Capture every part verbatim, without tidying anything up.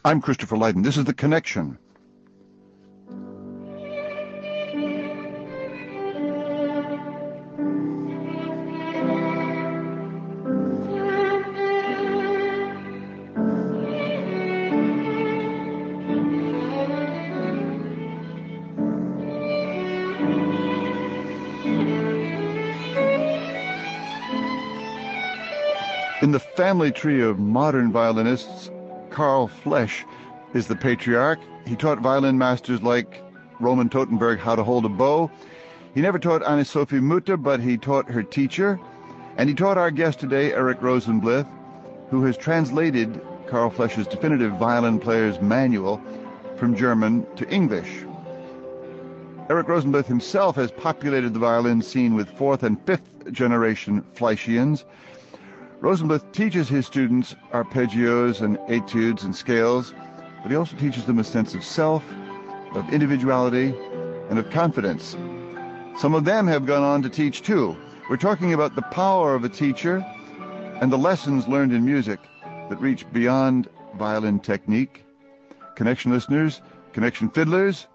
I'm Christopher Lydon. This is The Connection. In the family tree of modern violinists, Carl Flesch is the patriarch. He taught violin masters like Roman Totenberg how to hold a bow. He never taught Anne-Sophie Mutter, but he taught her teacher. And he taught our guest today, Eric Rosenblith, who has translated Carl Flesch's definitive violin player's manual from German to English. Eric Rosenblith himself has populated the violin scene with fourth and fifth generation Fleischians. Rosenblith teaches his students arpeggios and etudes and scales, but he also teaches them a sense of self, of individuality, and of confidence. Some of them have gone on to teach too. We're talking about the power of a teacher and the lessons learned in music that reach beyond violin technique. Connection listeners, Connection fiddlers,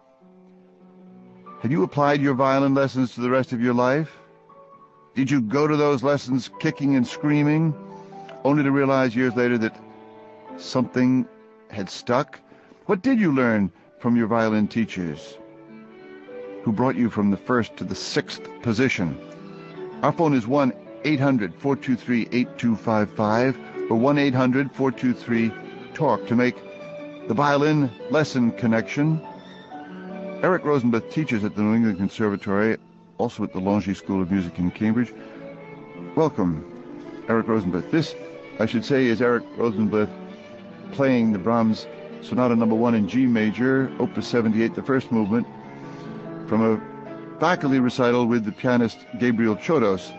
have you applied your violin lessons to the rest of your life? Did you go to those lessons kicking and screaming, only to realize years later that something had stuck? What did you learn from your violin teachers who brought you from the first to the sixth position? Our phone is one eight hundred, four two three, eight two five five or one eight hundred, four two three, talk to make the violin lesson connection. Eric Rosenblith teaches at the New England Conservatory, also at the Longy School of Music in Cambridge. Welcome, Eric Rosenblith. This, I should say, is Eric Rosenblith playing the Brahms Sonata Number One in G Major, Opus seventy-eight, the first movement, from a faculty recital with the pianist Gabriel Chodos.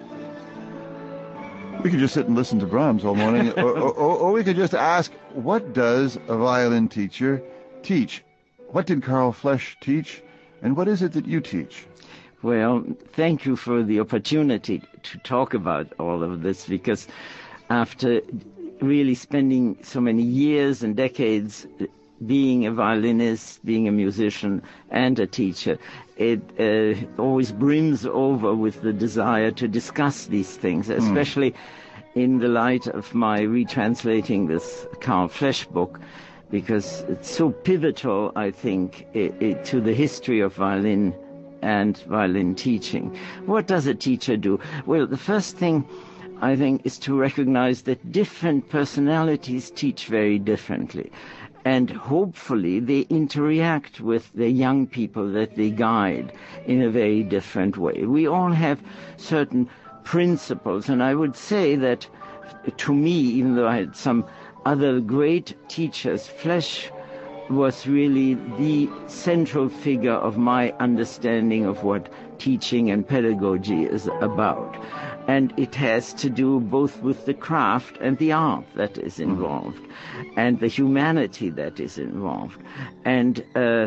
We could just sit and listen to Brahms all morning, or, or, or we could just ask, what does a violin teacher teach? What did Carl Flesch teach, and what is it that you teach? Well, thank you for the opportunity to talk about all of this, because after really spending so many years and decades being a violinist, being a musician, and a teacher, it uh, always brims over with the desire to discuss these things, especially mm. in the light of my retranslating this Carl Flesch book, because it's so pivotal, I think, it, it, to the history of violin and violin teaching. What does a teacher do? Well, the first thing, I think, is to recognize that different personalities teach very differently. And hopefully they interact with the young people that they guide in a very different way. We all have certain principles, and I would say that to me, even though I had some other great teachers, Flesch was really the central figure of my understanding of what teaching and pedagogy is about. And it has to do both with the craft and the art that is involved, and the humanity that is involved. And uh,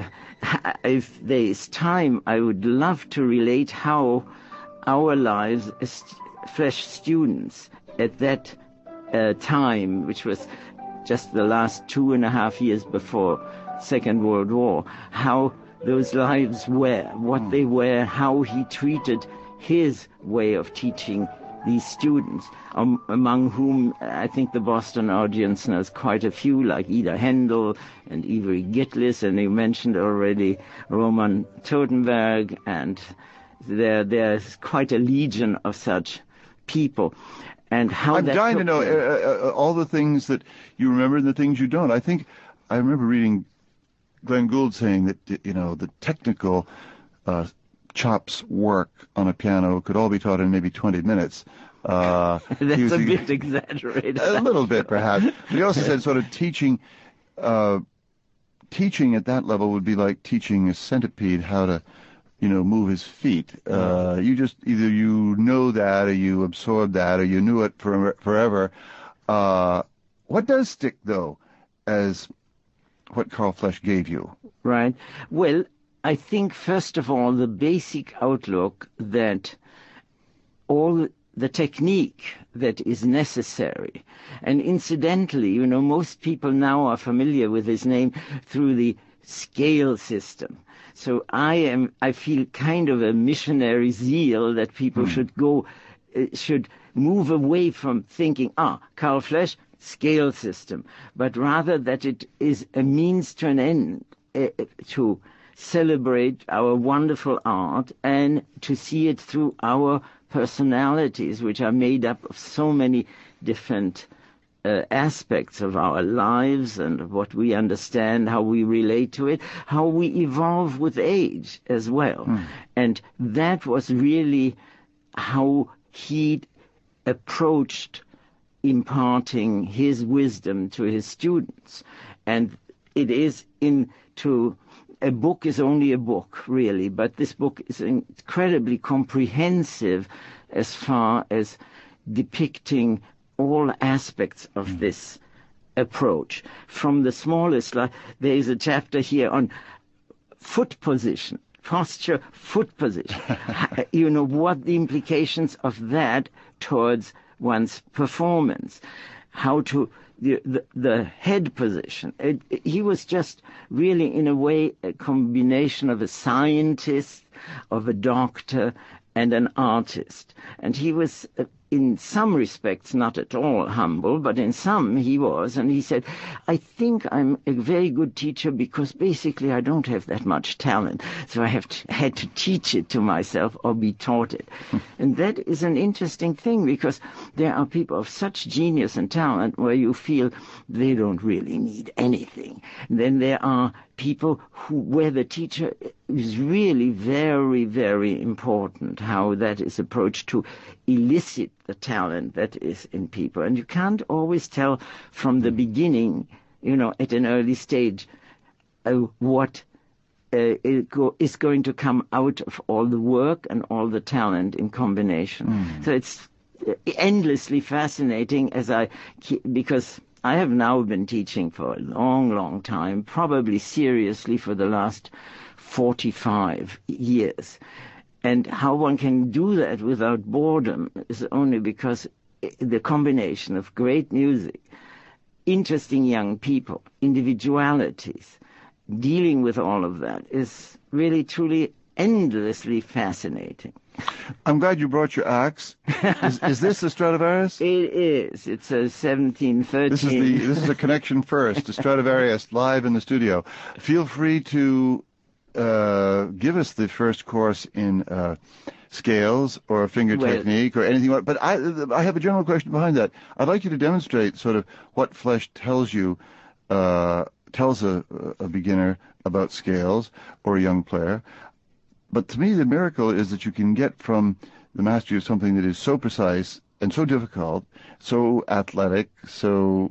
if there is time, I would love to relate how our lives as Flesch students at that uh, time, which was just the last two and a half years before Second World War, how those lives were, what they were, how he treated his way of teaching these students, um, among whom I think the Boston audience knows quite a few, like Ida Händel and Ivory Gitlis, and you mentioned already Roman Totenberg, and there there's quite a legion of such people. And how I'm that dying to know uh, uh, all the things that you remember and the things you don't. I think I remember reading Glenn Gould saying that, you know, the technical uh, chops work on a piano could all be taught in maybe twenty minutes. Uh, That's a bit exaggerated. A little bit, perhaps. But he also said sort of teaching, uh, teaching at that level would be like teaching a centipede how to, you know, move his feet. Uh, you just, either you know that or you absorb that or you knew it for, forever. Uh, what does stick, though, as what Carl Flesch gave you? Right. Well, I think, first of all, the basic outlook that all the technique that is necessary. And incidentally, you know, most people now are familiar with his name through the scale system. So I am, I feel kind of a missionary zeal that people mm. should go, uh, should move away from thinking, ah, Karl Flesch, scale system, but rather that it is a means to an end, uh, to celebrate our wonderful art and to see it through our personalities, which are made up of so many different uh, aspects of our lives and what we understand, how we relate to it, how we evolve with age as well. Mm. And that was really how he approached imparting his wisdom to his students. And it is into a book is only a book, really, but this book is incredibly comprehensive as far as depicting all aspects of mm. this approach. From the smallest, like, there is a chapter here on foot position, posture, foot position. You know, what the implications of that towards one's performance, how to The, the, the head position. It, it, he was just really, in a way, a combination of a scientist, of a doctor, and an artist. And he was, uh, in some respects, not at all humble, but in some he was. And he said, I think I'm a very good teacher because basically I don't have that much talent. So I have to, had to teach it to myself or be taught it. And that is an interesting thing, because there are people of such genius and talent where you feel they don't really need anything. And then there are people who, where the teacher is really very, very important, how that is approached to elicit the talent that is in people. And you can't always tell from the beginning, you know, at an early stage, uh, what uh, is going to come out of all the work and all the talent in combination. Mm. So it's endlessly fascinating, as I, because I have now been teaching for a long, long time, probably seriously for the last forty-five years. And how one can do that without boredom is only because the combination of great music, interesting young people, individualities, dealing with all of that is really, truly, endlessly fascinating. I'm glad you brought your axe. Is, is this the Stradivarius? It is. It's a seventeen thirteen. This is the this is a connection first. The Stradivarius live in the studio. Feel free to uh, give us the first course in uh, scales or finger well, technique or anything. But I I have a general question behind that. I'd like you to demonstrate sort of what Flesch tells you, uh, tells a, a beginner about scales or a young player. But to me, the miracle is that you can get from the mastery of something that is so precise and so difficult, so athletic, so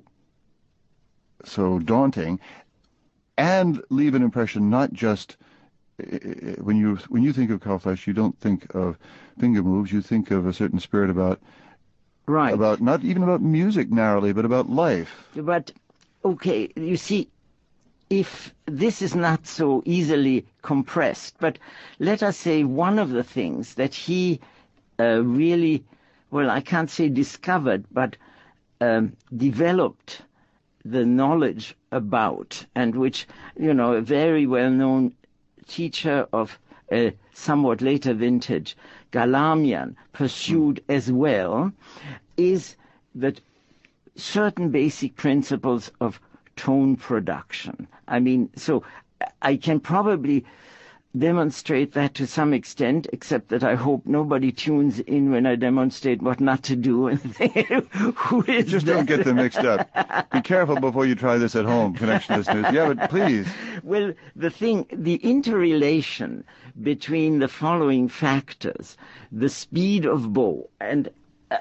so daunting, and leave an impression not just when you when you think of Karl Flesch, you don't think of finger moves. You think of a certain spirit about right about not even about music narrowly, but about life. But okay, you see, if this is not so easily compressed, but let us say one of the things that he uh, really, well, I can't say discovered, but um, developed the knowledge about, and which, you know, a very well-known teacher of a somewhat later vintage, Galamian, pursued mm. as well, is that certain basic principles of tone production. I mean, so I can probably demonstrate that to some extent, except that I hope nobody tunes in when I demonstrate what not to do and think, who is Just that? Don't get them mixed up. Be careful before you try this at home, Connection listeners. Yeah, but please. Well, the thing, the interrelation between the following factors, the speed of bow, and uh,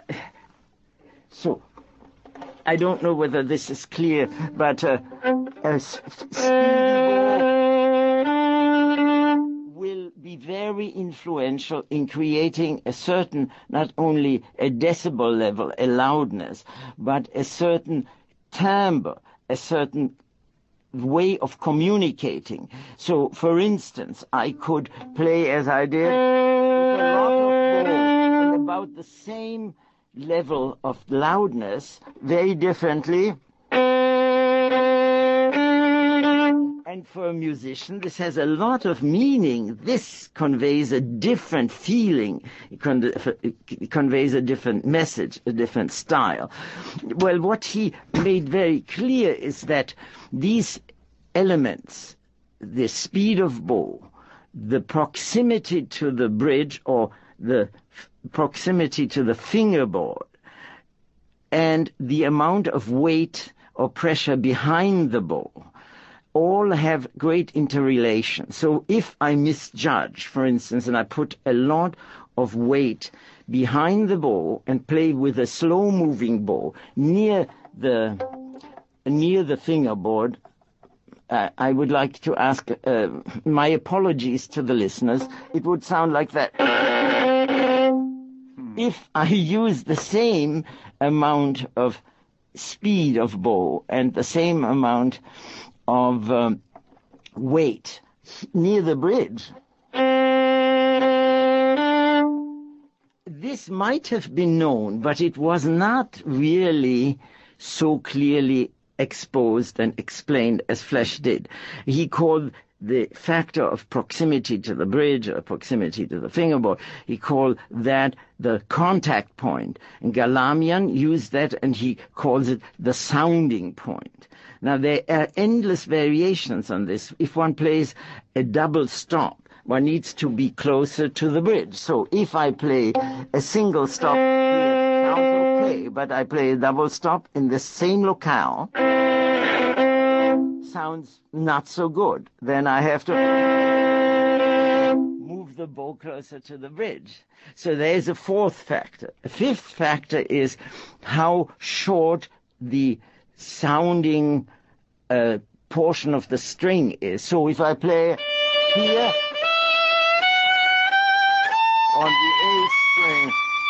so I don't know whether this is clear, but uh, a speedy bow will be very influential in creating a certain, not only a decibel level, a loudness, but a certain timbre, a certain way of communicating. So, for instance, I could play as I did with a lot of bow, and the about the same level of loudness, very differently. And for a musician, this has a lot of meaning. This conveys a different feeling. It, con- it conveys a different message, a different style. Well, what he made very clear is that these elements, the speed of bow, the proximity to the bridge or the f- proximity to the fingerboard, and the amount of weight or pressure behind the bow, all have great interrelation. So if I misjudge, for instance, and I put a lot of weight behind the bow and play with a slow-moving bow near the near the fingerboard, uh, I would like to ask uh, my apologies to the listeners. It would sound like that. If I use the same amount of speed of bow and the same amount of um, weight near the bridge, this might have been known, but it was not really so clearly exposed and explained as Flesch did. He called the factor of proximity to the bridge or proximity to the fingerboard, he called that the contact point. And Galamian used that, and he calls it the sounding point. Now, there are endless variations on this. If one plays a double stop, one needs to be closer to the bridge. So if I play a single stop, it sounds okay, but I play a double stop in the same locale, sounds not so good. Then I have to move the bow closer to the bridge. So there's a fourth factor. A fifth factor is how short the sounding uh, portion of the string is. So if I play here on the A string,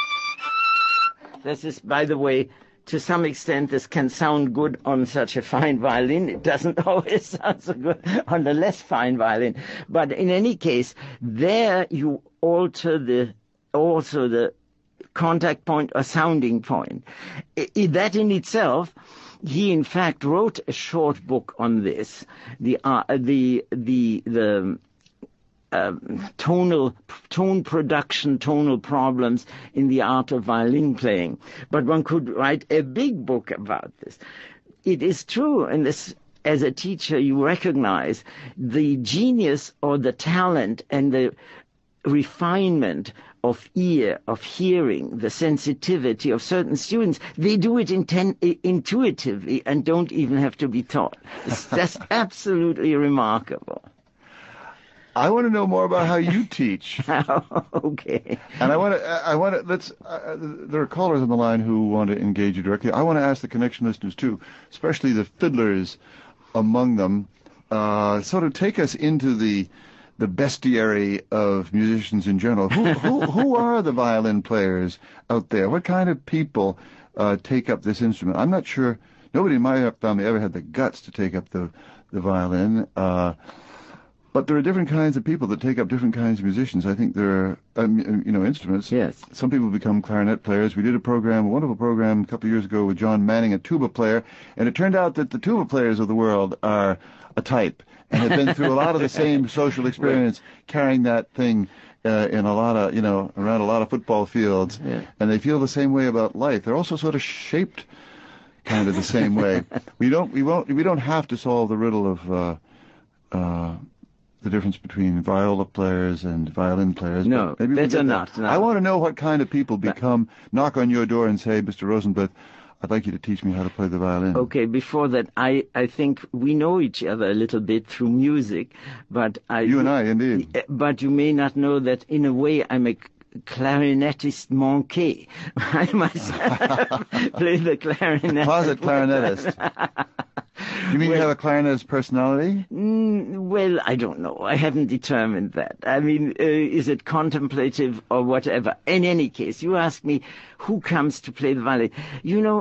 this is, by the way, to some extent, this can sound good on such a fine violin. It doesn't always sound so good on the less fine violin. But in any case, there you alter the also the contact point or sounding point. I, I, that in itself, he in fact wrote a short book on this. The uh, the the the. Um, tonal, tone production, tonal problems in the art of violin playing. But one could write a big book about this. It is true, and this, as a teacher, you recognize the genius or the talent and the refinement of ear, of hearing, the sensitivity of certain students. They do it inten- intuitively and don't even have to be taught. It's just absolutely remarkable. I want to know more about how you teach. Okay. And I want to, I want to, let's, uh, there are callers on the line who want to engage you directly. I want to ask the Connection listeners too, especially the fiddlers among them, uh, sort of take us into the, the bestiary of musicians in general. Who, who, who are the violin players out there? What kind of people, uh, take up this instrument? I'm not sure, nobody in my family ever had the guts to take up the, the violin, uh, but there are different kinds of people that take up different kinds of musicians. I think there are, um, you know, instruments. Yes. Some people become clarinet players. We did a program, a wonderful program a couple of years ago with John Manning, a tuba player, and it turned out that the tuba players of the world are a type and have been through a lot of the same social experience, carrying that thing uh, in a lot of, you know, around a lot of football fields, yeah. And they feel the same way about life. They're also sort of shaped kind of the same way. We don't, we won't, we don't have to solve the riddle of. Uh, uh, the difference between viola players and violin players. No, maybe better not. No. I want to know what kind of people become, knock on your door and say, Mister Rosenblatt, I'd like you to teach me how to play the violin. Okay, before that, I, I think we know each other a little bit through music, but I... You and I, indeed. But you may not know that in a way I'm a clarinetist manqué. I myself play the clarinet. Closet clarinetist. You mean well, you have a clarinetist personality? Mm, well, I don't know. I haven't determined that. I mean, uh, is it contemplative or whatever? In any case, you ask me who comes to play the violin. You know,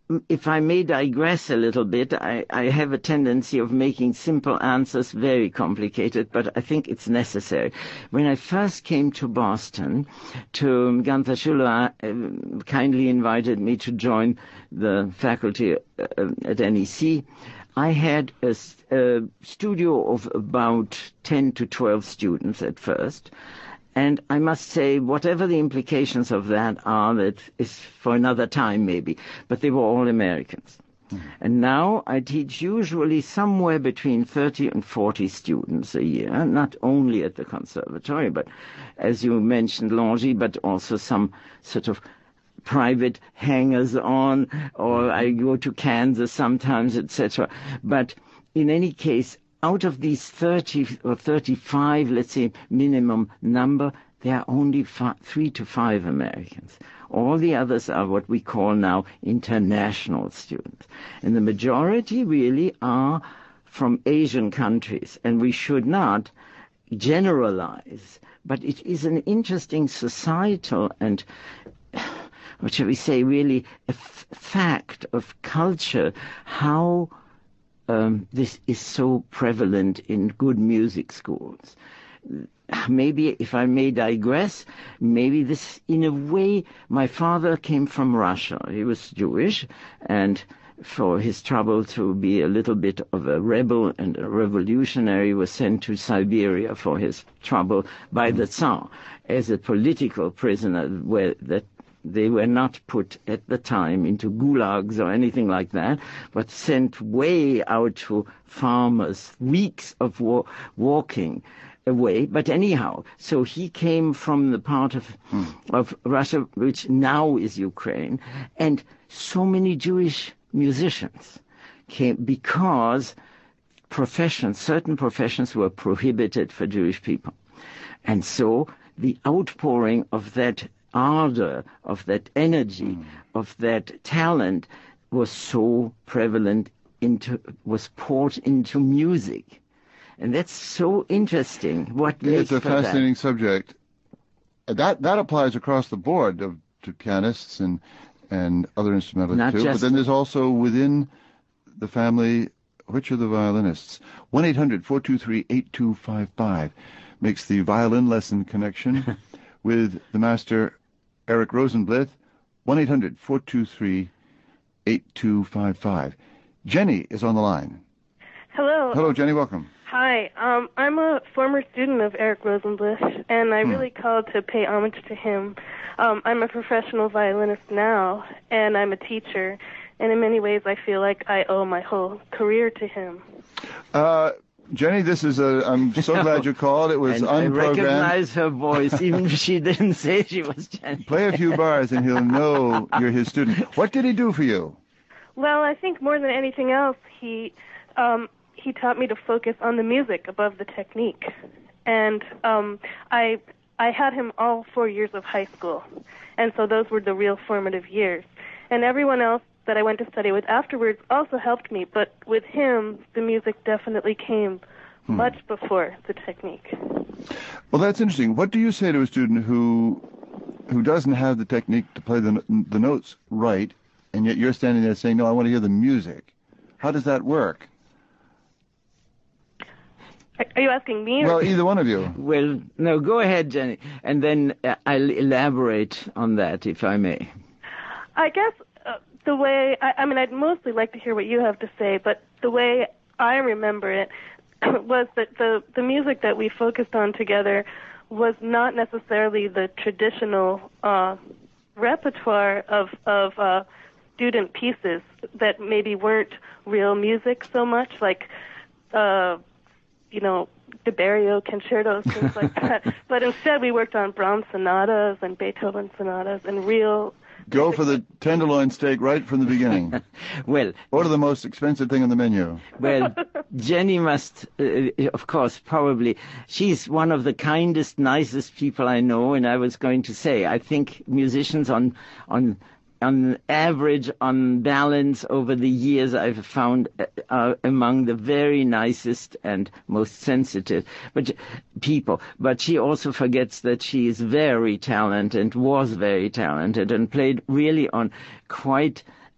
if I may digress a little bit, I, I have a tendency of making simple answers very complicated, but I think it's necessary. When I first came to Boston, to Gunther Schuller uh, kindly invited me to join the faculty uh, at N E C. I had a, a studio of about ten to twelve students at first. And I must say, whatever the implications of that are, that is for another time maybe, but they were all Americans. Mm-hmm. And now I teach usually somewhere between thirty and forty students a year, not only at the conservatory, but as you mentioned, Longy, but also some sort of private hangers-on, or I go to Kansas sometimes, et cetera. But in any case, out of these thirty or thirty-five, let's say, minimum number, there are only five, three to five Americans. All the others are what we call now international students. And the majority really are from Asian countries. And we should not generalize, but it is an interesting societal and, what shall we say, really a f- fact of culture, how Um, this is so prevalent in good music schools. Maybe, if I may digress, maybe this, in a way, my father came from Russia. He was Jewish, and for his trouble to be a little bit of a rebel and a revolutionary, was sent to Siberia for his trouble by the Tsar as a political prisoner, where that they were not put at the time into gulags or anything like that, but sent way out to farmers, weeks of wa- walking away. But anyhow, so he came from the part of, hmm. of Russia, which now is Ukraine, and so many Jewish musicians came because professions, certain professions were prohibited for Jewish people. And so the outpouring of that ardor, of that energy, mm. of that talent was so prevalent, into was poured into music. And that's so interesting. What It's a fascinating that. subject. That that applies across the board of, to pianists and and other instrumentalists Not too. But then there's also within the family, which are the violinists? one eight hundred four two three eight two five five makes the violin lesson connection with the master Eric Rosenblith. one eight hundred four two three eight two five five. Jenny is on the line. Hello. Hello, Jenny. Welcome. Hi. Um, I'm a former student of Eric Rosenblith, and I hmm. really called to pay homage to him. Um, I'm a professional violinist now, and I'm a teacher, and in many ways I feel like I owe my whole career to him. Uh, Jenny, this is a, I'm so glad you called. It was and unprogrammed. I recognize her voice, even if she didn't say she was Jenny. Play a few bars and he'll know you're his student. What did he do for you? Well, I think more than anything else, he um, he taught me to focus on the music above the technique. And um, I I had him all four years of high school, and so those were the real formative years. And everyone else that I went to study with afterwards also helped me, but with him, the music definitely came hmm. much before the technique. Well, that's interesting. What do you say to a student who who doesn't have the technique to play the the notes right, and yet you're standing there saying, no, I want to hear the music? How does that work? Are you asking me? Or well, either one of you. Well, no, go ahead, Jenny, and then uh, I'll elaborate on that, if I may. I guess uh, the way, I, I mean, I'd mostly like to hear what you have to say, but the way I remember it was that the, the music that we focused on together was not necessarily the traditional uh, repertoire of, of uh, student pieces that maybe weren't real music so much, like, uh, you know, De Barrio concertos, things like that. But instead we worked on Brahms sonatas and Beethoven sonatas and real... Go for the tenderloin steak right from the beginning. Well, order the most expensive thing on the menu. Well, Jenny must, uh, of course, probably, she's one of the kindest, nicest people I know, and I was going to say, I think musicians on on on average, on balance, over the years, I've found uh, among the very nicest and most sensitive but people. But she also forgets that she is very talented, was very talented, and played really on quite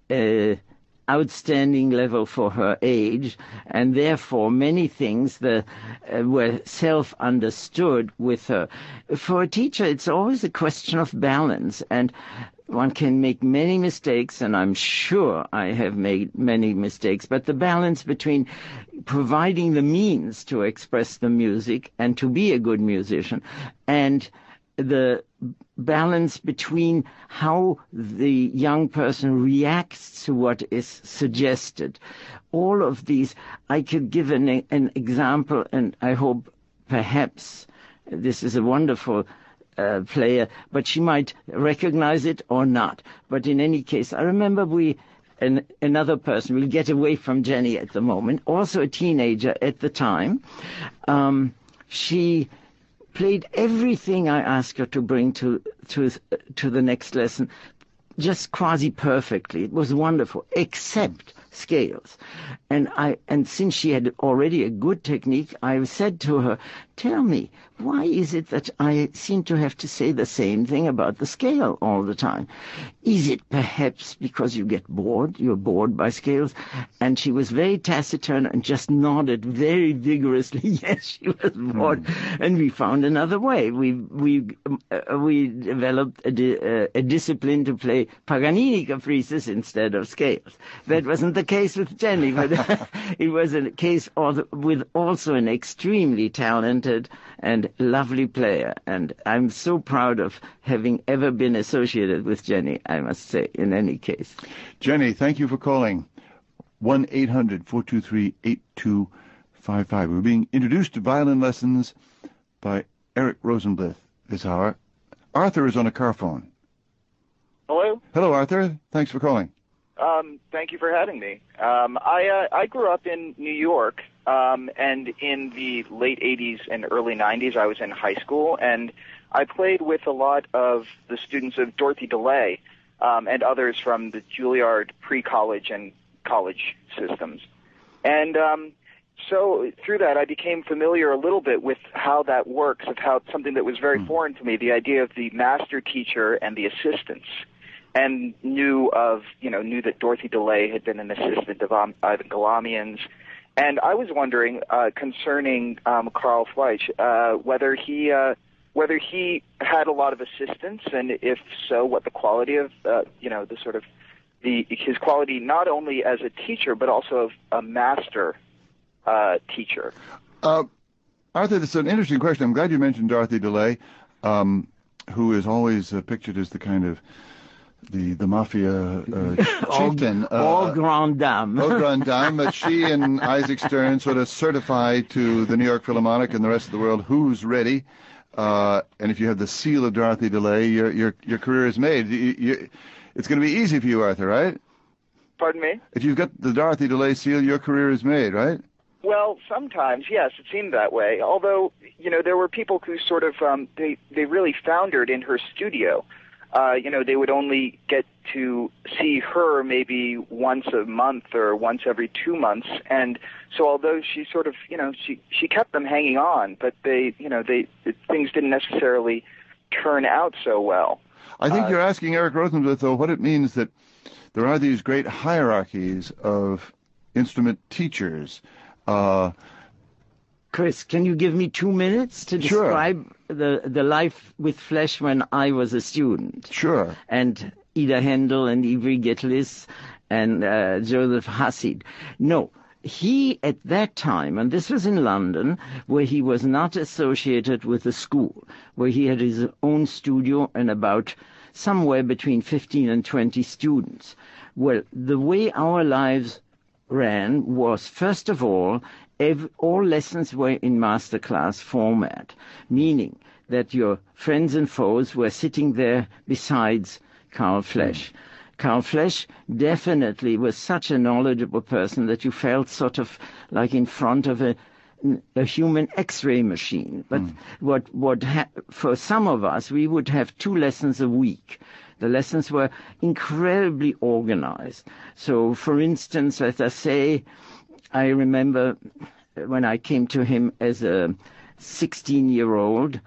uh, outstanding level for her age, and therefore many things that uh, were self-understood with her. For a teacher, it's always a question of balance, and one can make many mistakes, and I'm sure I have made many mistakes, but the balance between providing the means to express the music and to be a good musician, and the balance between how the young person reacts to what is suggested. All of these, I could give an, an example, and I hope perhaps this is a wonderful uh, player, but she might recognize it or not. But in any case, I remember we, an, another person, we'll get away from Jenny at the moment, also a teenager at the time. Um, she played everything I asked her to bring to to to the next lesson, just quasi perfectly. It was wonderful, except scales. And I and since she had already a good technique, I said to her, "Tell me, why is it that I seem to have to say the same thing about the scale all the time? Is it perhaps because you get bored? You're bored by scales?" And she was very taciturn and just nodded very vigorously. Yes, she was bored. Mm. And we found another way. We we uh, we developed a, di- uh, a discipline to play Paganini caprices instead of scales. That wasn't the case with Jenny, but it was a case of, with also an extremely talented and lovely player. And I'm so proud of having ever been associated with Jenny, I must say, in any case. Jenny, thank you for calling. one eight hundred four two three eight two five five. We're being introduced to violin lessons by Eric Rosenblyth this hour. Arthur is on a car phone. Hello? Hello, Arthur. Thanks for calling. Um, thank you for having me. Um, I uh, I grew up in New York, um, and in the late eighties and early nineties, I was in high school, and I played with a lot of the students of Dorothy DeLay um, and others from the Juilliard pre-college and college systems. And um, so through that, I became familiar a little bit with how that works, of how something that was very mm. foreign to me, the idea of the master teacher and the assistants. And knew of, you know, knew that Dorothy DeLay had been an assistant of um, Ivan Galamian's. And I was wondering uh, concerning um, Karl Fleisch, uh, whether he uh, whether he had a lot of assistants, and if so, what the quality of, uh, you know, the sort of the his quality not only as a teacher but also of a master uh, teacher. Uh, Arthur, this is an interesting question. I'm glad you mentioned Dorothy DeLay, um, who is always uh, pictured as the kind of the the mafia uh, chieftain. All, uh, all grande dame. All grande dame, but she and Isaac Stern sort of certify to the New York Philharmonic and the rest of the world who's ready. Uh, and if you have the seal of Dorothy DeLay, your your your career is made. You, you, it's going to be easy for you, Arthur, right? Pardon me? If you've got the Dorothy DeLay seal, your career is made, right? Well, sometimes, yes, it seemed that way. Although, you know, there were people who sort of, um, they, they really foundered in her studio. Uh, you know, they would only get to see her maybe once a month or once every two months. And so although she sort of, you know, she, she kept them hanging on, but they, you know, they, things didn't necessarily turn out so well. I think uh, you're asking Eric Rosenblyth, though, what it means that there are these great hierarchies of instrument teachers. Uh, Chris, can you give me two minutes to sure. describe the the life with Fleisch when I was a student? Sure. And Ida Händel and Ivry Gitlis and uh, Joseph Hasid. No, he at that time, and this was in London, where he was not associated with a school, where he had his own studio and about somewhere between fifteen and twenty students. Well, the way our lives ran was, first of all, Every, all lessons were in masterclass format, meaning that your friends and foes were sitting there besides Karl Fleisch. Mm. Karl Fleisch definitely was such a knowledgeable person that you felt sort of like in front of a, a human X-ray machine. But mm. what, what ha- for some of us, we would have two lessons a week. The lessons were incredibly organized. So, for instance, let us say, I remember when I came to him as a sixteen-year-old,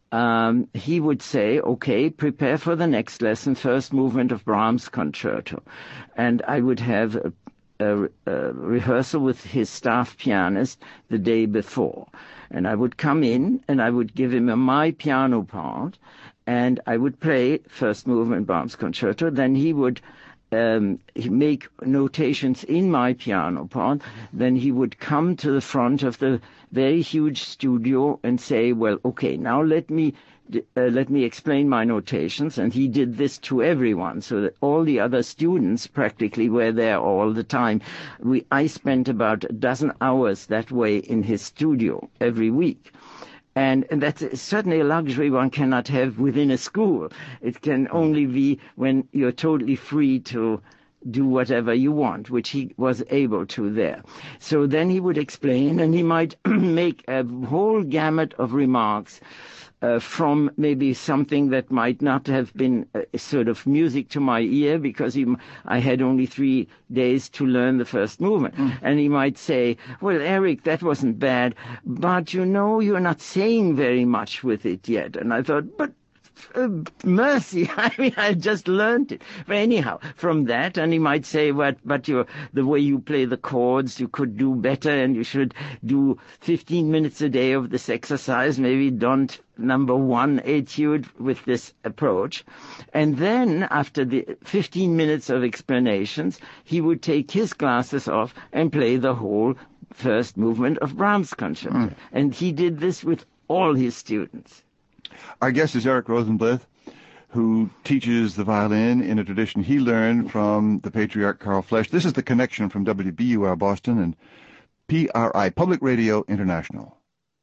um, he would say, okay, prepare for the next lesson, first movement of Brahms Concerto. And I would have a, a, a rehearsal with his staff pianist the day before. And I would come in and I would give him a, my piano part, and I would play first movement Brahms Concerto. Then he would Um, he make notations in my piano part. Then he would come to the front of the very huge studio and say, well, okay, now let me uh, let me explain my notations. And he did this to everyone, so that all the other students practically were there all the time. We I spent about a dozen hours that way in his studio every week. And, and that's certainly a luxury one cannot have within a school. It can only be when you're totally free to do whatever you want, which he was able to there. So then he would explain, and he might make a whole gamut of remarks uh, from maybe something that might not have been a sort of music to my ear, because he, I had only three days to learn the first movement. Mm. And he might say, well, Eric, that wasn't bad, but you know, you're not saying very much with it yet. And I thought, but Uh, mercy, I mean, I just learned it. But anyhow, from that, and he might say, what, but you're, the way you play the chords, you could do better, and you should do fifteen minutes a day of this exercise, maybe don't number one etude with this approach. And then, after the fifteen minutes of explanations, he would take his glasses off and play the whole first movement of Brahms Concerto. Mm. And he did this with all his students. Our guest is Eric Rosenblyth, who teaches the violin in a tradition he learned from the patriarch Carl Flesch. This is The Connection from W B U R Boston and P R I, Public Radio International.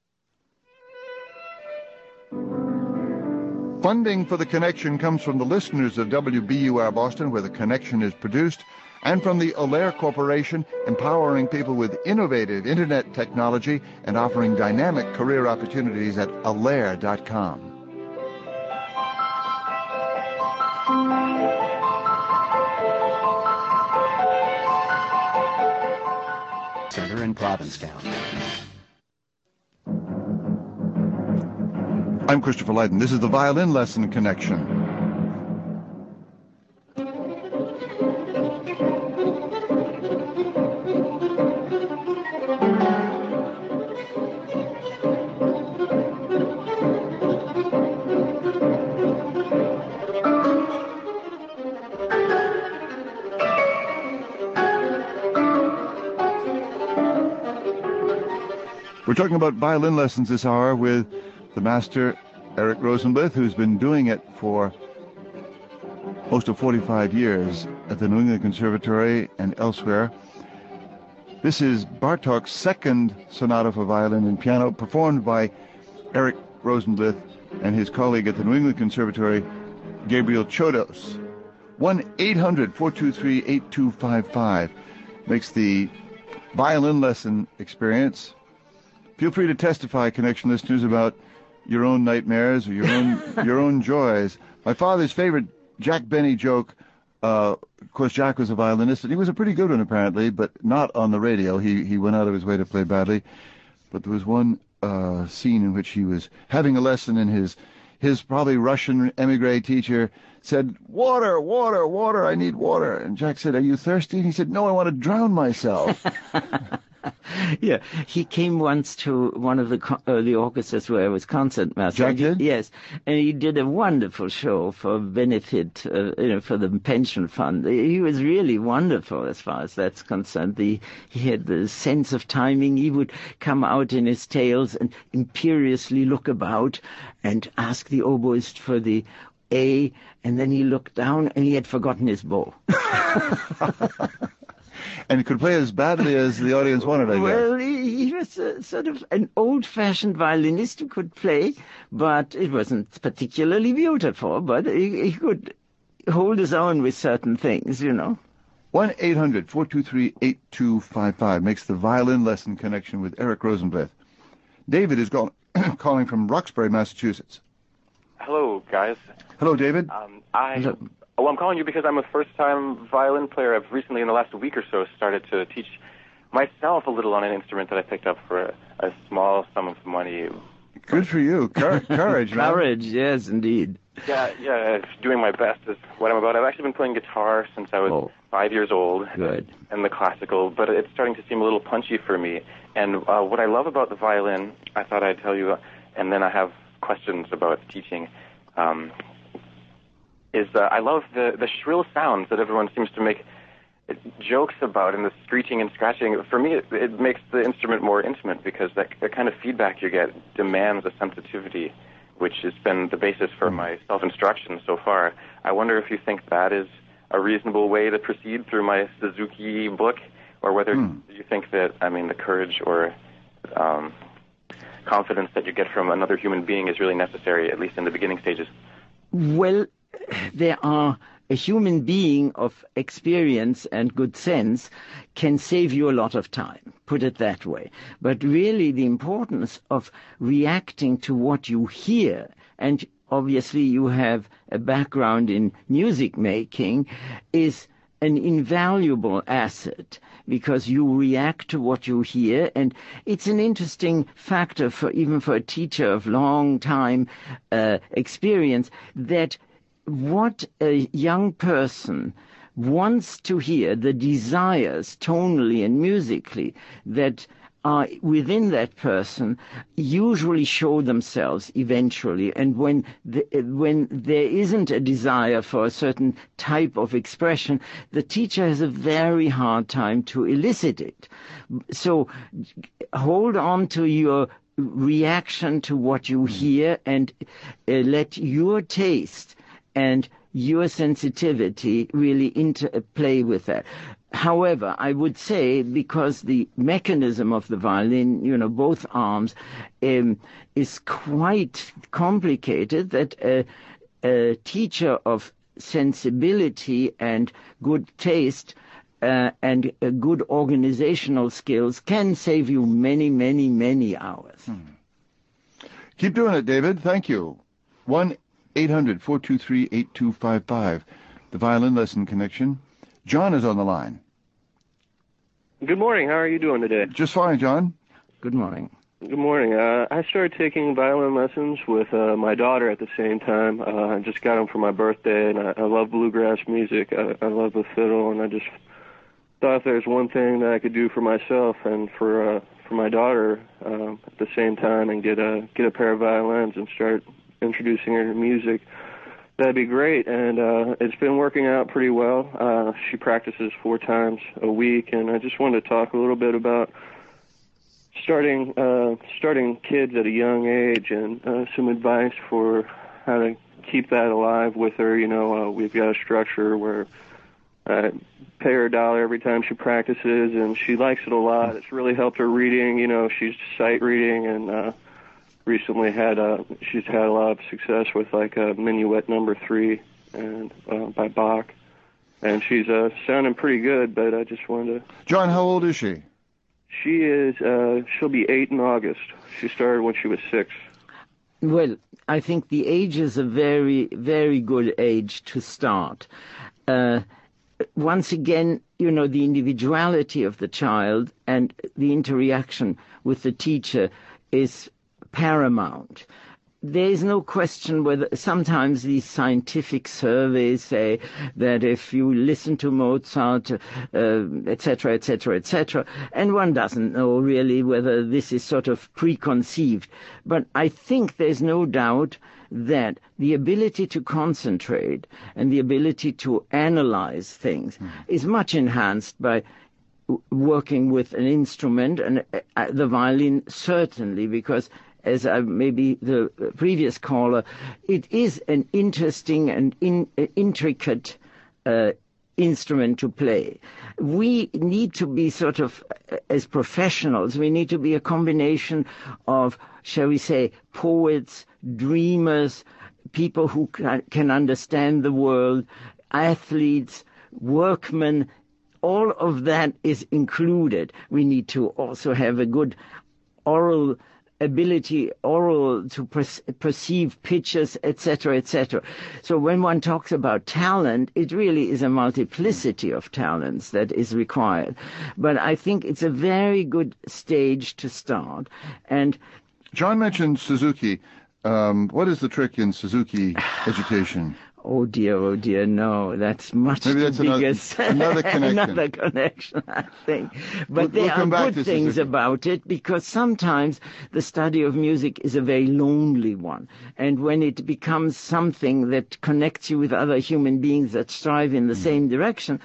Funding for The Connection comes from the listeners of W B U R Boston, where The Connection is produced, and from the Allaire Corporation, empowering people with innovative Internet technology and offering dynamic career opportunities at allaire dot com. Center in Provincetown. I'm Christopher Lydon. This is the Violin Lesson Connection. We're talking about violin lessons this hour with the master, Eric Rosenblyth, who's been doing it for most of forty-five years at the New England Conservatory and elsewhere. This is Bartók's second sonata for violin and piano, performed by Eric Rosenblyth and his colleague at the New England Conservatory, Gabriel Chodos. one eight hundred four two three eight two five five makes the violin lesson experience. Feel free to testify, Connection listeners, about your own nightmares or your own your own joys. My father's favorite Jack Benny joke, uh, of course, Jack was a violinist, and he was a pretty good one, apparently, but not on the radio. He he went out of his way to play badly. But there was one uh, scene in which he was having a lesson, and his, his probably Russian emigre teacher said, water, water, water, I need water. And Jack said, are you thirsty? And he said, no, I want to drown myself. Yeah, he came once to one of the uh, the orchestras where I was concertmaster. Jack did? Yes, and he did a wonderful show for benefit, uh, you know, for the pension fund. He was really wonderful as far as that's concerned. The, he had the sense of timing. He would come out in his tails and imperiously look about and ask the oboist for the A, and then he looked down and he had forgotten his bow. And could play as badly as the audience wanted, I guess. Well, he, he was a, sort of an old-fashioned violinist who could play, but it wasn't particularly beautiful, but he, he could hold his own with certain things, you know. one eight hundred four two three eight two five five makes the Violin Lesson Connection with Eric Rosenblyth. David is call, calling from Roxbury, Massachusetts. Hello, guys. Hello, David. Um, I... Hello. Oh, I'm calling you because I'm a first-time violin player. I've recently, in the last week or so, started to teach myself a little on an instrument that I picked up for a, a small sum of money Good for you. Cour- courage, man. Courage, yes, indeed. Yeah, yeah, doing my best is what I'm about. I've actually been playing guitar since I was Oh. five years old. Good. And the classical, but it's starting to seem a little punchy for me. And uh, what I love about the violin, I thought I'd tell you, uh, and then I have questions about teaching, um, is uh, I love the, the shrill sounds that everyone seems to make jokes about, and the screeching and scratching. For me, it, it makes the instrument more intimate, because that, that kind of feedback you get demands a sensitivity, which has been the basis for my self-instruction so far. I wonder if you think that is a reasonable way to proceed through my Suzuki book, or whether Hmm. you think that, I mean, the courage or um, confidence that you get from another human being is really necessary, at least in the beginning stages. Well, there are a human being of experience and good sense can save you a lot of time, put it that way. But really the importance of reacting to what you hear, and obviously you have a background in music making, is an invaluable asset, because you react to what you hear, and it's an interesting factor for even for a teacher of long time uh, experience, that what a young person wants to hear, the desires tonally and musically that are within that person, usually show themselves eventually. And when the, when there isn't a desire for a certain type of expression, the teacher has a very hard time to elicit it. So hold on to your reaction to what you hear, and uh, let your taste and your sensitivity really interplay with that. However, I would say, because the mechanism of the violin, you know, both arms, um, is quite complicated, that a, a teacher of sensibility and good taste uh, and uh, good organizational skills can save you many, many, many hours. Hmm. Keep doing it, David. Thank you. one eight hundred four two three eight two five five, the Violin Lesson Connection. John is on the line. Good morning. How are you doing today? Just fine, John. Good morning. Good morning. Uh, I started taking violin lessons with uh, my daughter at the same time. Uh, I just got them for my birthday, and I, I love bluegrass music. I, I love the fiddle, and I just thought if there's one thing that I could do for myself and for uh, for my daughter uh, at the same time, and get a get a pair of violins and start introducing her to music, that'd be great. And uh, it's been working out pretty well. Uh, she practices four times a week, and I just wanted to talk a little bit about starting uh, starting kids at a young age, and uh, some advice for how to keep that alive with her. You know, uh, we've got a structure where I pay her a dollar every time she practices, and she likes it a lot. It's really helped her reading. You know, she's sight reading, and uh, recently had uh, she's had a lot of success with like a Minuet Number Three and uh, by Bach, and she's uh, sounding pretty good. But I just wanted to. John, how old is she? She is. Uh, she'll be eight in August. She started when she was six. Well, I think the age is a very, very good age to start. Uh, once again, you know, the individuality of the child and the interaction with the teacher is paramount. There is no question whether sometimes these scientific surveys say that if you listen to Mozart, uh, et cetera, et cetera, et cetera, and one doesn't know really whether this is sort of preconceived. But I think there's no doubt that the ability to concentrate and the ability to analyze things mm. is much enhanced by w- working with an instrument, and uh, the violin certainly, because as I, maybe the previous caller, it is an interesting and in, uh, intricate uh, instrument to play. We need to be sort of, uh, as professionals, we need to be a combination of, shall we say, poets, dreamers, people who can, can understand the world, athletes, workmen. All of that is included. We need to also have a good oral ability, oral to per- perceive pitches, et cetera, et cetera. So when one talks about talent, it really is a multiplicity of talents that is required. But I think it's a very good stage to start. And John mentioned Suzuki. Um, what is the trick in Suzuki education? Oh dear, oh dear, no, that's much Maybe the that's another, biggest another connection. another connection, I think. But We'll- there we'll come are back good to things Suzuki. about it, because sometimes the study of music is a very lonely one. And when it becomes something that connects you with other human beings that strive in the Mm. same direction,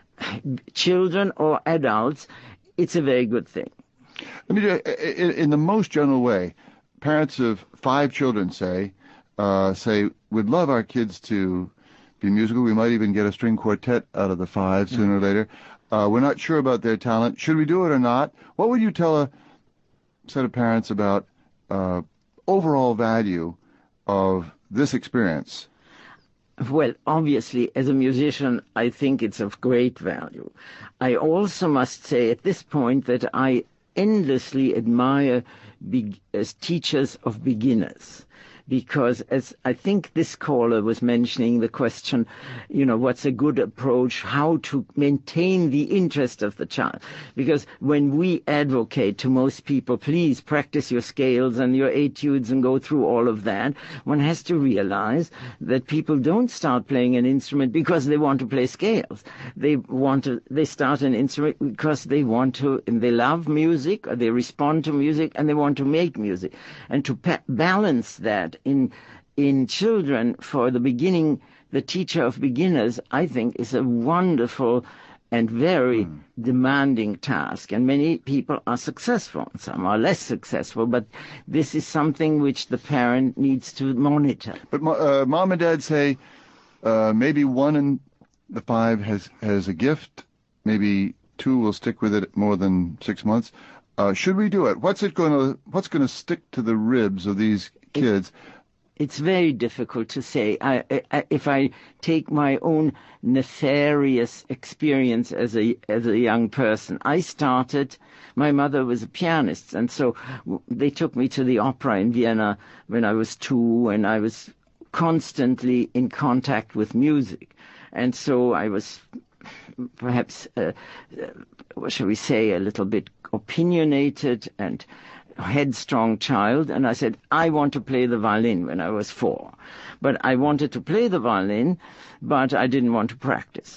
children or adults, it's a very good thing. Let me do it in in the most general way. Parents of five children say, uh, say, we'd love our kids to be musical. We might even get a string quartet out of the five sooner or later. Uh, we're not sure about their talent. Should we do it or not? What would you tell a set of parents about uh, overall value of this experience? Well, obviously, as a musician, I think it's of great value. I also must say at this point that I endlessly admire be- as teachers of beginners. Because as I think this caller was mentioning the question, you know, what's a good approach, how to maintain the interest of the child. Because when we advocate to most people, please practice your scales and your etudes and go through all of that, one has to realize that people don't start playing an instrument because they want to play scales. They want to, they start an instrument because they want to, and they love music, or they respond to music, and they want to make music. And to pa- balance that in in children for the beginning, the teacher of beginners, I think, is a wonderful and very mm. demanding task. And many people are successful, some are less successful, but this is something which the parent needs to monitor. But uh, mom and dad say uh, maybe one in the five has, has a gift, maybe two will stick with it more than six months. Uh, should we do it? What's it going to What's going to stick to the ribs of these kids? It's very difficult to say. I, I, if I take my own nefarious experience as a as a young person, I started. My mother was a pianist, and so they took me to the opera in Vienna when I was two, and I was constantly in contact with music, and so I was perhaps, uh, what shall we say, a little bit opinionated and headstrong child, and I said, I want to play the violin when I was four. But I wanted to play the violin, but I didn't want to practice.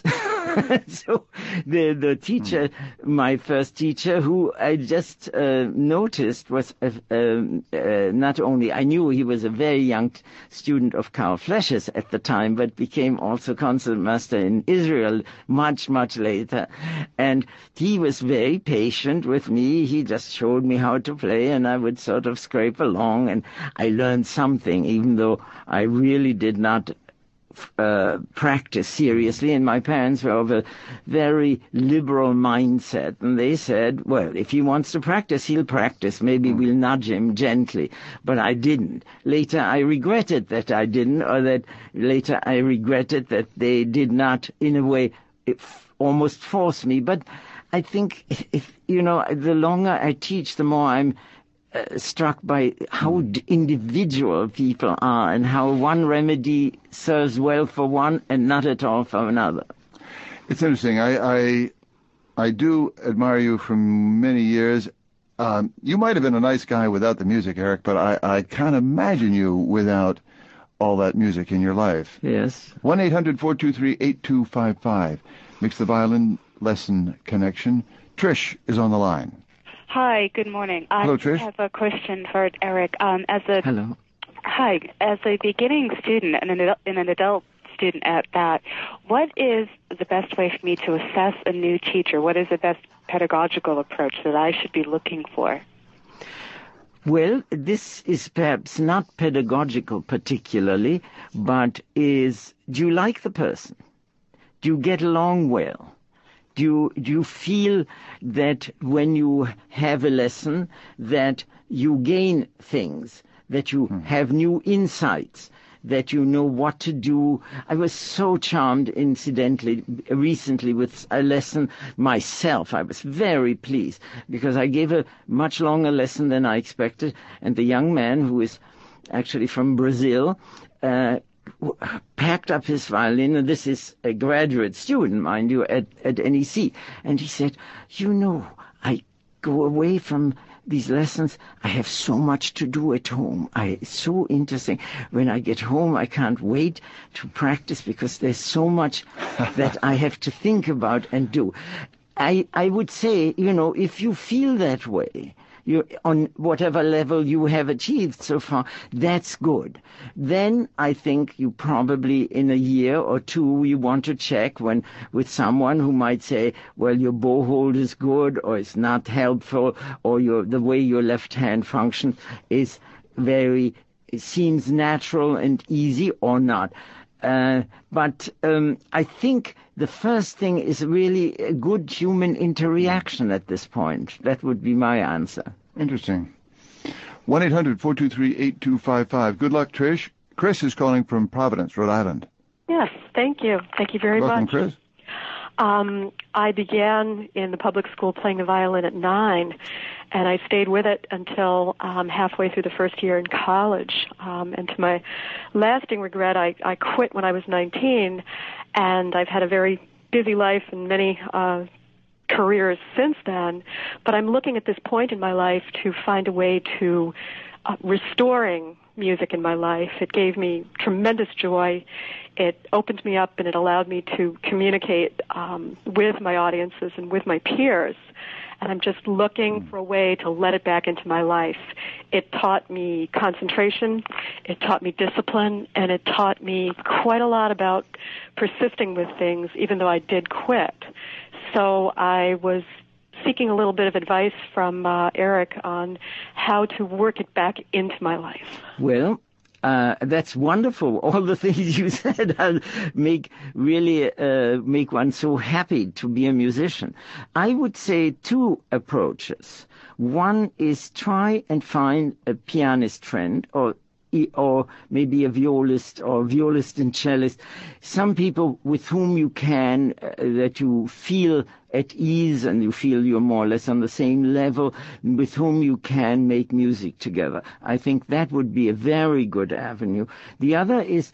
So the the teacher, my first teacher, who I just uh, noticed was uh, uh, not only, I knew he was a very young student of Karl Flesch's at the time, but became also concertmaster in Israel much, much later. And he was very patient with me. He just showed me how to play, and I would sort of scrape along, and I learned something, even though I really did not Uh, practice seriously, and my parents were of a very liberal mindset, and they said, well, if he wants to practice, he'll practice. Maybe we'll nudge him gently. But I didn't. Later I regretted that I didn't, or that later I regretted that they did not, in a way, if, almost force me. But I think, if, if you know, the longer I teach, the more I'm Uh, struck by how d- individual people are, and how one remedy serves well for one and not at all for another. It's interesting. I I, I do admire you for many years. Um, you might have been a nice guy without the music, Eric, but I, I can't imagine you without all that music in your life. Yes. one eight hundred four two three eight two five five makes the violin lesson connection. Trish is on the line. Hi, good morning. Hello, I Trish. have a question for Eric. Um, as a Hello. Hi, as a beginning student and an adult, and an adult student at that, what is the best way for me to assess a new teacher? What is the best pedagogical approach that I should be looking for? Well, this is perhaps not pedagogical particularly, but is, do you like the person? Do you get along well? Do you, do you feel that when you have a lesson that you gain things, that you hmm. have new insights, that you know what to do? I was so charmed, incidentally, recently with a lesson myself. I was very pleased because I gave a much longer lesson than I expected, and the young man, who is actually from Brazil, uh, packed up his violin, and this is a graduate student, mind you, at, at N E C. And he said, you know, I go away from these lessons, I have so much to do at home. I, it's so interesting. When I get home, I can't wait to practice because there's so much that I have to think about and do. I, I would say, you know, if you feel that way, you, on whatever level you have achieved so far, that's good. Then I think you probably in a year or two you want to check when with someone who might say, well, your bow hold is good or it's not helpful, or your the way your left hand functions is very, it seems natural and easy or not. Uh, but um, I think the first thing is really a good human interaction at this point. That would be my answer. Interesting. one eight hundred four two three eight two five five. Good luck, Trish. Chris is calling from Providence, Rhode Island. Yes, thank you. Thank you very Welcome, much. Chris. Um, I began in the public school playing the violin at nine, and I stayed with it until um, halfway through the first year in college. Um, and to my lasting regret, I, I quit when I was nineteen, and I've had a very busy life and many uh, careers since then. But I'm looking at this point in my life to find a way to uh, restoring music in my life. It gave me tremendous joy. It opened me up and it allowed me to communicate um, with my audiences and with my peers. And I'm just looking for a way to let it back into my life. It taught me concentration, it taught me discipline, and it taught me quite a lot about persisting with things, even though I did quit. So I was seeking a little bit of advice from uh, Eric on how to work it back into my life. Well, uh, that's wonderful. All the things you said uh, make really uh, make one so happy to be a musician. I would say two approaches. One is try and find a pianist friend, or or maybe a violist or violist and cellist, some people with whom you can, uh, that you feel at ease and you feel you're more or less on the same level, with whom you can make music together. I think that would be a very good avenue. The other is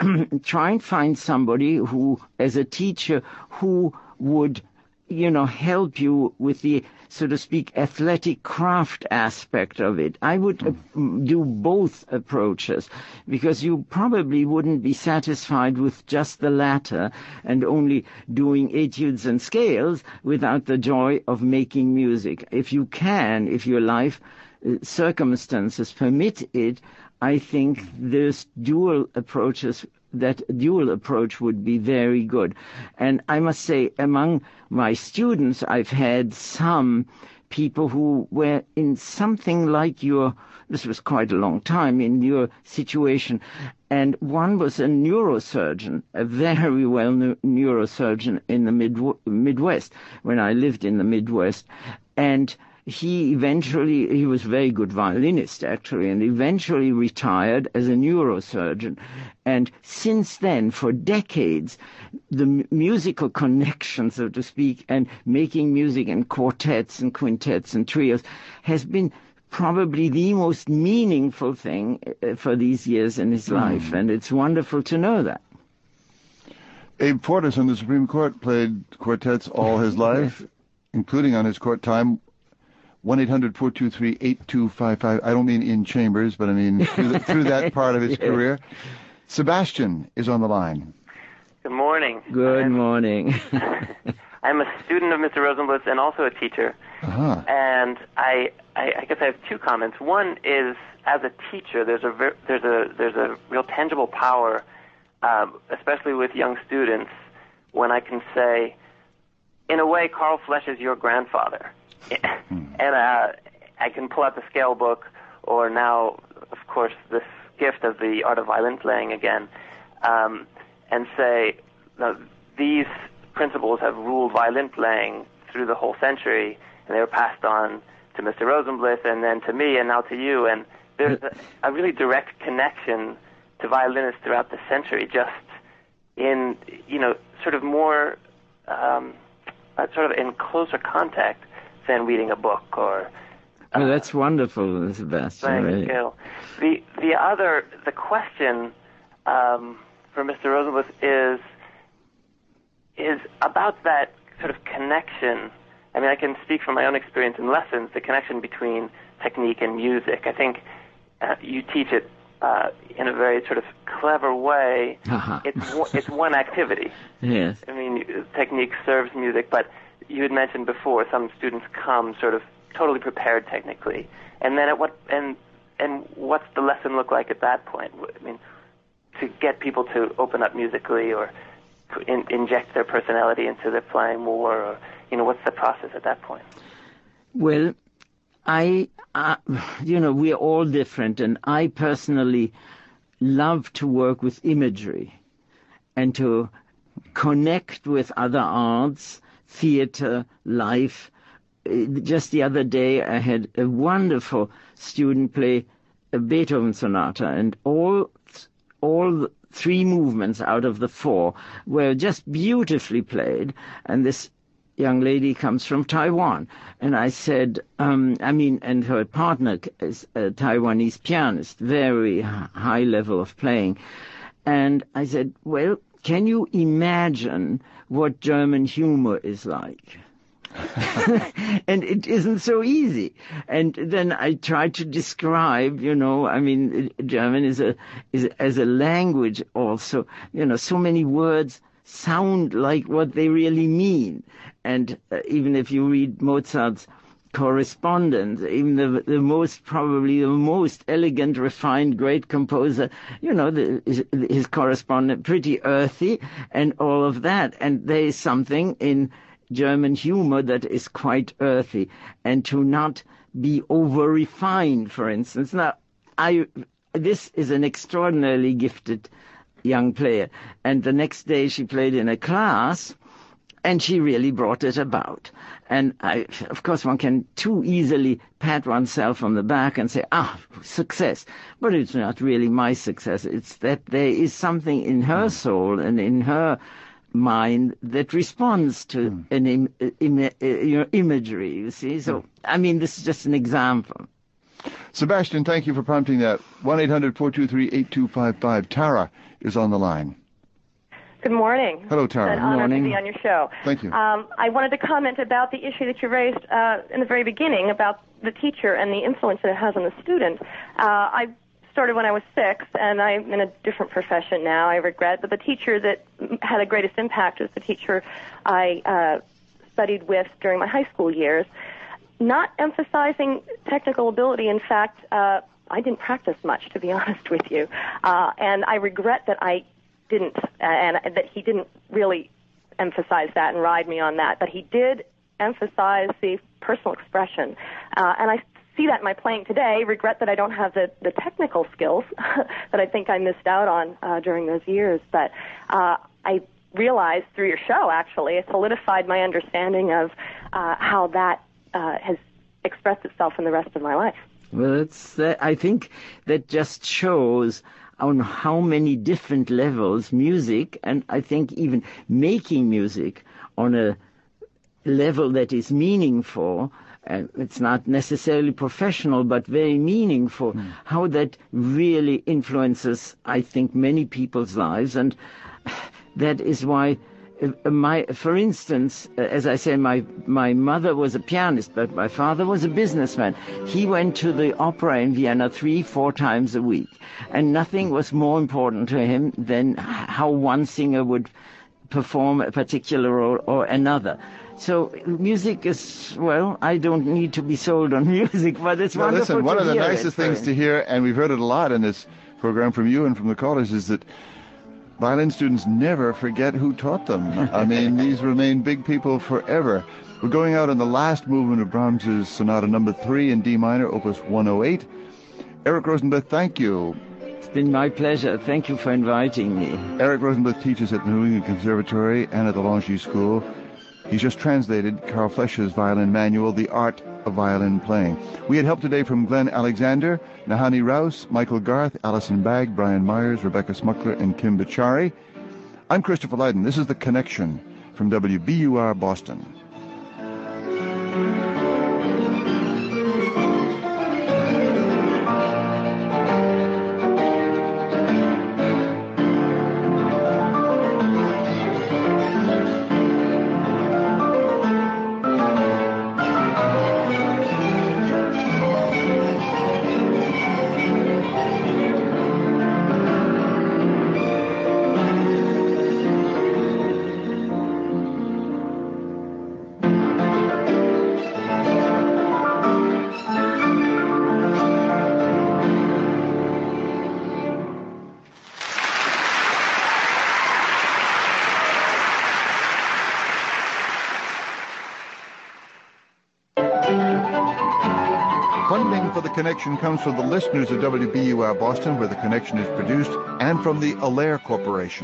try and find somebody who, as a teacher, who would, you know, help you with the, so to speak, athletic craft aspect of it. I would uh, do both approaches, because you probably wouldn't be satisfied with just the latter and only doing etudes and scales without the joy of making music. If you can, if your life uh, circumstances permit it, I think there's dual approaches that dual approach would be very good. And I must say, among my students, I've had some people who were in something like your, this was quite a long time, in your situation. And one was a neurosurgeon, a very well neurosurgeon in the mid, Midwest, when I lived in the Midwest. And he eventually, he was a very good violinist, actually, and eventually retired as a neurosurgeon. And since then, for decades, the m- musical connection, so to speak, and making music in quartets and quintets and trios has been probably the most meaningful thing uh, for these years in his mm. life. And it's wonderful to know that. Abe Fortas on the Supreme Court played quartets all his life, including on his court time. one eight hundred four two three eight two five five. I don't mean in chambers, but I mean through, the, through that part of his yeah. career. Sebastian is on the line. Good morning. Good I'm, morning. I'm a student of Mister Rosenbluth and also a teacher. Uh-huh. And I, I, I guess I have two comments. One is, as a teacher, there's a ver- there's a there's a real tangible power, um, especially with young students, when I can say, in a way, Carl Flesch is your grandfather. And uh, I can pull out the scale book, or now, of course, this gift of the art of violin playing again, um, and say, no, these principles have ruled violin playing through the whole century, and they were passed on to Mister Rosenbluth, and then to me, and now to you. And there's a, a really direct connection to violinists throughout the century, just in, you know, sort of more, um, sort of in closer contact than reading a book or. Uh, oh, that's wonderful, Sebastian. Thank you. The the other the question um, for Mister Rosenbluth is is about that sort of connection I mean, I can speak from my own experience in lessons, the connection between technique and music. I think uh, you teach it uh, in a very sort of clever way. Uh-huh. It's one, it's one activity. Yes. I mean, technique serves music, but you had mentioned before some students come sort of totally prepared technically, and then at what and and what's the lesson look like at that point? I mean, to get people to open up musically or to in, inject their personality into their playing more, or you know, what's the process at that point? Well, I, uh, you know, we're all different, and I personally love to work with imagery and to connect with other arts, theater, life. Just the other day, I had a wonderful student play a Beethoven sonata, and all all three movements out of the four were just beautifully played. And this young lady comes from Taiwan, and I said, um, I mean, and her partner is a Taiwanese pianist, very high level of playing. And I said, well, can you imagine what German humor is like? And it isn't so easy. And then I tried to describe, you know, I mean, German is a is as a language also, you know, so many words sound like what they really mean. And uh, even if you read Mozart's correspondence, even the the most probably the most elegant, refined, great composer, you know, the, his, his correspondence pretty earthy and all of that. And there is something in German humor that is quite earthy, and to not be over refined, for instance. Now, I this is an extraordinarily gifted young player, and the next day she played in a class, and she really brought it about. And I, of course, one can too easily pat oneself on the back and say, ah, success. But it's not really my success. It's that there is something in her soul and in her mind that responds to mm. an Im, Im, uh, your imagery, you see. So, I mean, this is just an example. Sebastian, thank you for prompting that. one eight hundred four two three eight two five five. Tara is on the line. Good morning. Hello, Tara. It's an honor to be on your show. Thank you. Um, I wanted to comment about the issue that you raised uh, in the very beginning about the teacher and the influence that it has on the student. Uh, I started when I was six, and I'm in a different profession now, I regret, but the teacher that had the greatest impact was the teacher I uh, studied with during my high school years. Not emphasizing technical ability, in fact, uh, I didn't practice much, to be honest with you, uh, and I regret that I didn't, uh, and that he didn't really emphasize that and ride me on that, but he did emphasize the personal expression, uh, and I see that in my playing today. Regret that I don't have the, the technical skills that I think I missed out on uh, during those years. But uh, I realized through your show, actually, it solidified my understanding of uh, how that uh, has expressed itself in the rest of my life. Well, it's, uh, I think that just shows on how many different levels music, and I think even making music on a level that is meaningful, Uh, it's not necessarily professional, but very meaningful, mm. how that really influences, I think, many people's lives. And that is why, uh, my, for instance, uh, as I say, my, my mother was a pianist, but my father was a businessman. He went to the opera in Vienna three, four times a week. And nothing was more important to him than how one singer would perform a particular role or another. So music is, well, I don't need to be sold on music, but it's no, wonderful listen, one to of the hear nicest it, things to hear, and we've heard it a lot in this program from you and from the callers, is that violin students never forget who taught them. I mean, these remain big people forever. We're going out on the last movement of Brahms's Sonata Number Three in D minor, Opus one oh eight. Eric Rosenblatt, thank you. It's been my pleasure. Thank you for inviting me. Eric Rosenblatt teaches at the New England Conservatory and at the Langy School. He's just translated Carl Flesch's violin manual, The Art of Violin Playing. We had help today from Glenn Alexander, Nahani Rouse, Michael Garth, Alison Bagg, Brian Myers, Rebecca Smuckler, and Kim Bichari. I'm Christopher Lydon. This is The Connection from W B U R Boston. Funding for The Connection comes from the listeners of W B U R Boston, where The Connection is produced, and from the Allaire Corporation.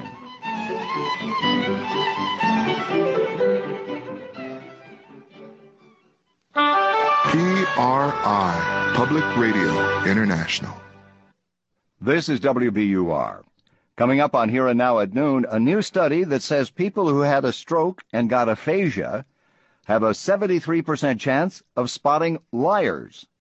P R I, Public Radio International. This is W B U R. Coming up on Here and Now at noon, a new study that says people who had a stroke and got aphasia have a seventy-three percent chance of spotting liars.